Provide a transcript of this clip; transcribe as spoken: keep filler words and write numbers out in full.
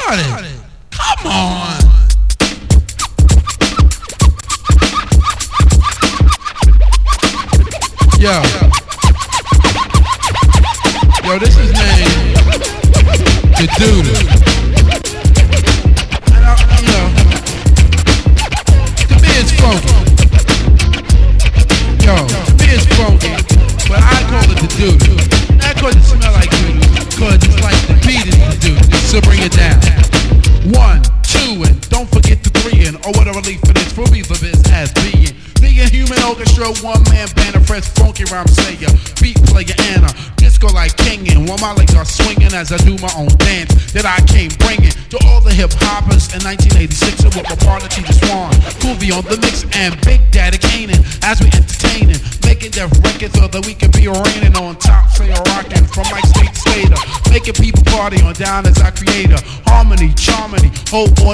started. Come on. Yo. Yo, this is named The Doodle. And I, you know, to me it's funky. Yo, to me it's funky, but I call it The Doodle. Not cause it smell like doodle, cause it's like the beat is the doodle. So bring it down. One, two, and don't forget the three, and oh, what a relief for this, for me for this as being. Being human orchestra, one man band, a fresh funky rhyme sayer, beat player, and a disco like king. And while my legs are swinging as I do my own dance that I came bringing to all the hip hoppers in nineteen eighty-six. And with my partner T J Swan, who'll be on the mix, and Big Daddy Kanan as we entertaining, making deaf records so that we can be reigning on top, say rocking from like state to state, making people party on down as our creator. Harmony, charmony, whole